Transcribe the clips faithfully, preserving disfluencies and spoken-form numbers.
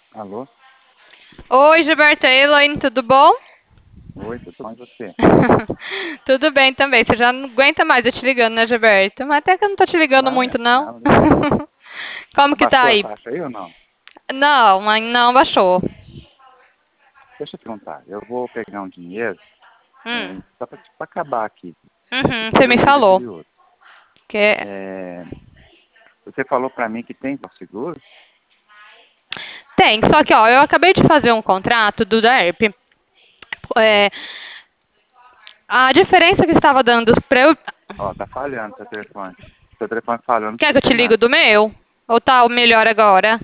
Alô? Oi, Gilberto, e Elaine, tudo bom? Oi, tudo bom e você? Tudo bem também. Você já não aguenta mais eu te ligando, né, Gilberto? Mas até que eu não tô te ligando Vai, muito, não. não, liga não. Como que tá Baixou a aí? taxa aí ou não? Não, mãe, não baixou. Deixa eu perguntar. Eu vou pegar um dinheiro Hum, é, só para acabar aqui. uhum, você Depois eu me ligo falou aquele outro. que é- É, você falou para mim que tem seguro? tem, só que ó, eu acabei de fazer um contrato do D E R P. É, a diferença que estava dando para eu. Ó, tá falhando seu telefone. Seu telefone falhando, não Quer que eu te escutei ligo nada. do meu? Ou tá o melhor agora?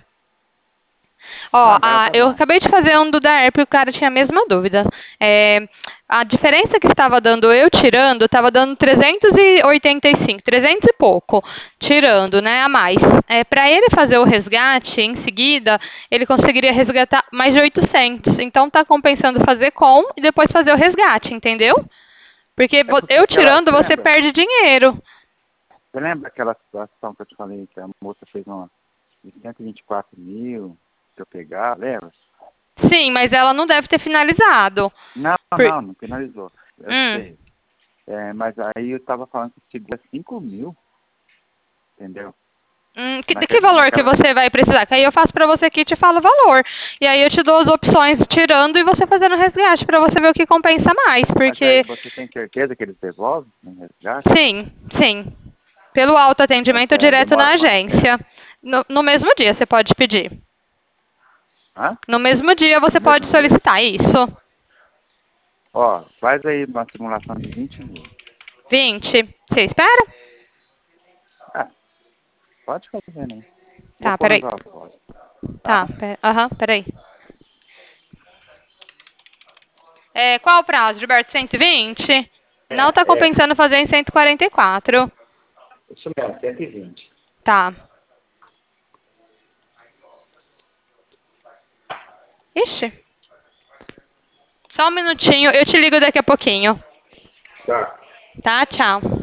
Não, Ó, agora a- tá eu bom. acabei de fazer um do D A E R P e o cara tinha a mesma dúvida. É, a diferença que estava dando eu tirando, estava dando trezentos e oitenta e cinco, trezentos e pouco, tirando, né, a mais. É, para ele fazer o resgate em seguida, ele conseguiria resgatar mais de oitocentos. Então tá compensando fazer com e depois fazer o resgate, entendeu? Porque É vo- porque eu aquela, tirando, você você lembra? perde dinheiro. Você lembra aquela situação que eu te falei que a moça fez uma de cento e vinte e quatro mil pra eu pegar, lembra? Sim, mas ela não deve ter finalizado. Não, Por- não, não finalizou. Eu Hum. sei. É, mas aí eu tava falando que segura cinco mil, entendeu? Hum, que, de que Naquela, valor que naquela. você vai precisar? Que aí eu faço pra você aqui e te falo o valor. E aí eu te dou as opções tirando e você fazendo resgate pra você ver o que compensa mais. Mas aí Porque, você tem certeza que eles devolvem no resgate? sim, sim. Pelo Mas autoatendimento é, direto na demora quanto tempo? agência. No, no mesmo dia você pode pedir. Hã? No mesmo dia No você pode mesmo dia? solicitar isso. Ó, faz aí uma simulação de vinte mil. Vinte. Você espera? Ah, pode fazer, né? Vou Tá, pôr na peraí. sua voz, Tá, tá? pe- aham, peraí. É, qual o prazo, Gilberto? cento e vinte? Não tá É, é. compensando fazer em cento e quarenta e quatro. Isso mesmo, cento e vinte. Tá. Ixi. Só um minutinho, eu te ligo daqui a pouquinho. Tá. Tá? Tchau.